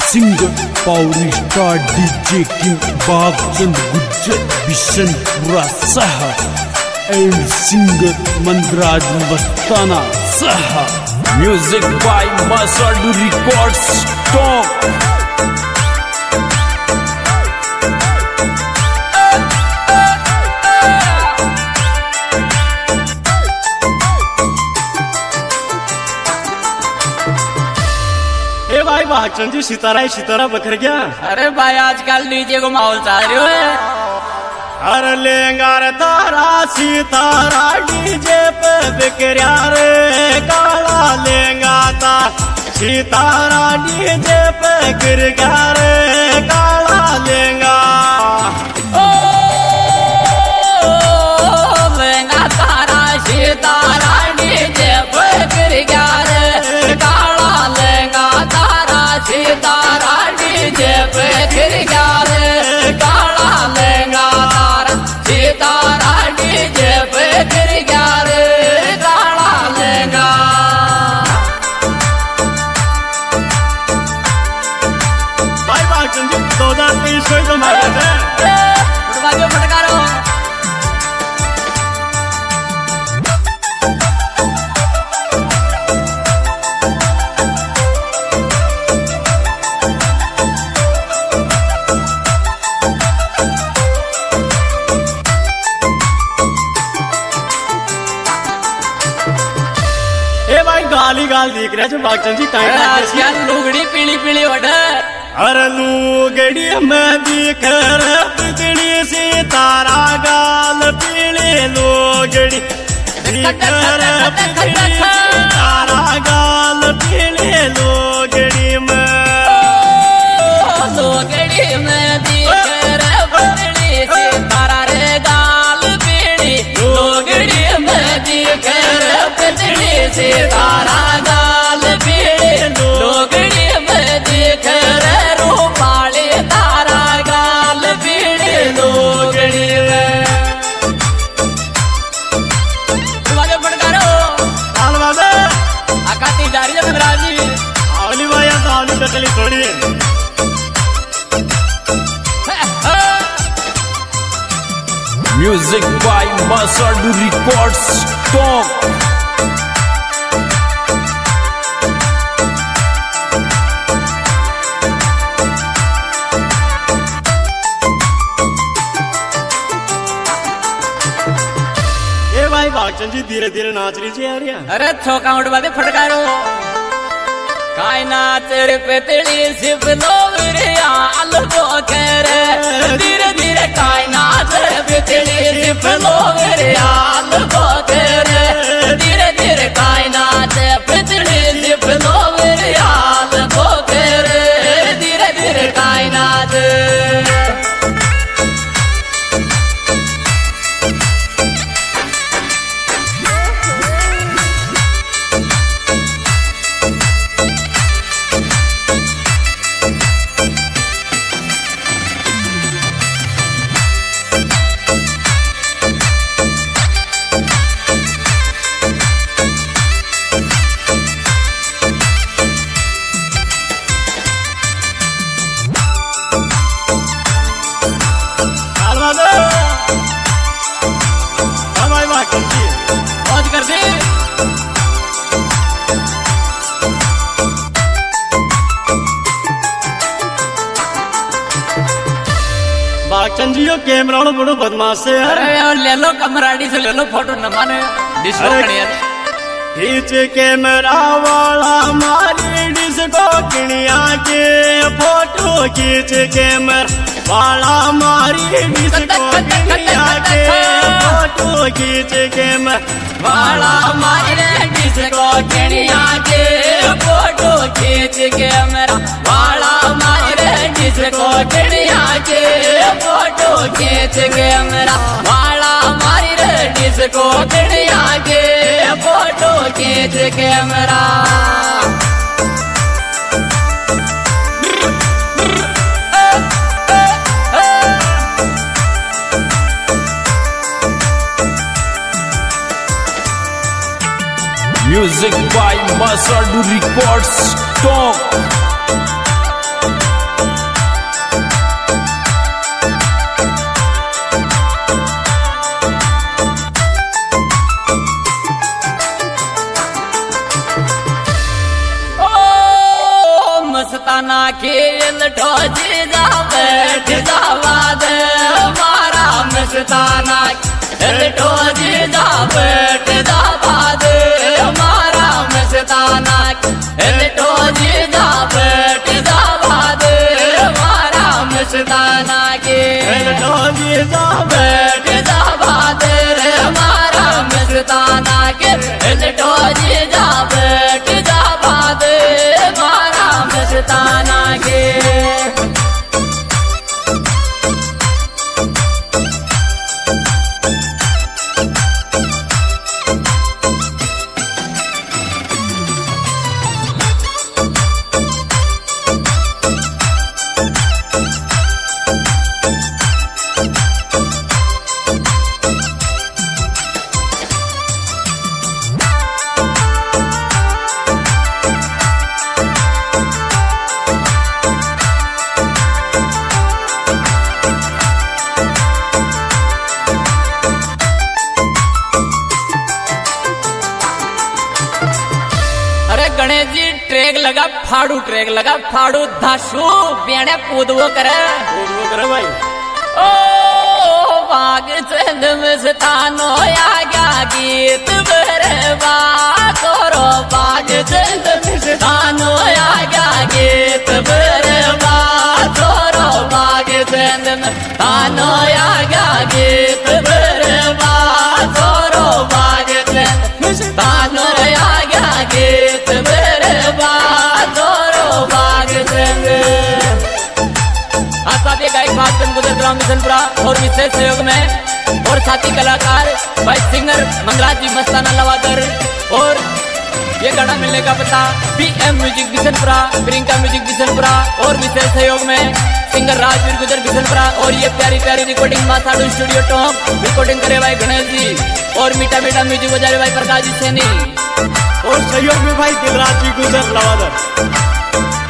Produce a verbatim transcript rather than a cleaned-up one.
Singer power star DJ king Bagchand Gujjar Bishanpura सहा and singer Mandraj Mastana सहा music by Masadu records top. भाई भागचंद जी सितारा ही सितारा बखर गया। अरे भाई आजकल डीजे को माहौल चाह रहे हो। अरे लेंगा रे तारा सितारा डीजे पे बिखरिया रे काला लेंगा ता सितारा डीजे पे गिर गया रे काला लेंगा। ओ लेंगा तारा सितारा डीजे पे गिर गया रे काला लेंगा सितारा डीजे पे गिर गया रे काला लेंगा तारा सितारा डीजे पे गिर गया रे काला लेंगा। भाई भागचंद जी दो हजार तेईस को जो मारे थे फुटबाजो फटकारो गाली गाल दिख रहा है भागचंद जी कहीं लुगड़ी पीली पीली वटे। अरे लुगड़ी में दिख रहा बिगड़ी सितारा गाल पीली लुगड़ी दिख रहा बिगड़ी सितारा गाल पीली लुगड़ी में लुगड़ी में दिख रहा बिगड़ी सितारा रे गाल पीली लुगड़ी में दिख रहा बिगड़ी सितारा गाल पीली लुगड़ी में दिख रहे रूपाली तारा गाल पीली लुगड़ी में। तुम्हारे फटकारो अलवादे आकाती जा रही है मंदराजी आवली भाई तो आवली टकली थोड़ी है। Music by Masadu records top. भाई भागचंद जी धीरे धीरे नाच रही है यार। अरे छोका उठ बाते फटकारो काय नाच रे पेतली सिप लोवरे आल को करे धीरे धीरे काय नाच रे पेतली सिप लोवरे आल को करे धीरे धीरे काय नाच पेतली सिप लोवरे आल को करे धीरे धीरे काय नाच। भागचंद जी कैमरा बड़ो बदमाश है यार। अरे ले लो कमराड़ी से ले लो फोटो न माने डिस्को खींच कैमरा वाला मारी डिस्को किनिया के फोटो खींच कैमरा वाला मारी डिस्को किनिया के फोटो खींच कैमरा वाला मारे डिस्को किनिया के फोटो खींच कैमरा वाला मारे डिस्को किनिया के फोटो खींच कैमरा वाला मारे डिस्को किनिया के फोटो खींच camera. Music by Masadu records top. मस्ताना खेल ठोजी जा बैठ जावाद मारा मस्ताना खेल ठोजी जा बैठ जावाद मारा मस्ताना खेल ठोजी जा बैठ जावाद मारा मस्ताना के ठोजी जा बैठ जावाद मारा मस्ताना के ठोजी जा बैठ जावाद मारा मस्ताना के गणेश जी ट्रैक लगा फाड़ू ट्रैक लगा फाड़ू धासू बेड़े कूदवो करे कूदवो करे भाई ओ बाग चंद मस्तानो आ गया गीत बरबा करो बाग चंद मस्तानो आ गया गीत बरबा करो बाग चंद मस्तानो आ गया गीत बरबा करो बाग चंद मस्तानो आ गया गीत गुजर मिशनपुरा और विशेष सहयोग में और साथी कलाकार भाई सिंगर मंगराज जी मस्ताना लवादर और ये गाना मिलने का पता P M music Bishanpura Priyanka music Bishanpura और विशेष सहयोग में सिंगर राजवीर गुजर बिशनपुरा और ये प्यारी प्यारी recording Masadu studio top recording करे भाई गणेश जी और मीठा मीठा म्यूजिक बजा रहे भाई प्रकाश जी सैनी और सहयोग में भाई दिलराज जी गुजर लवादर।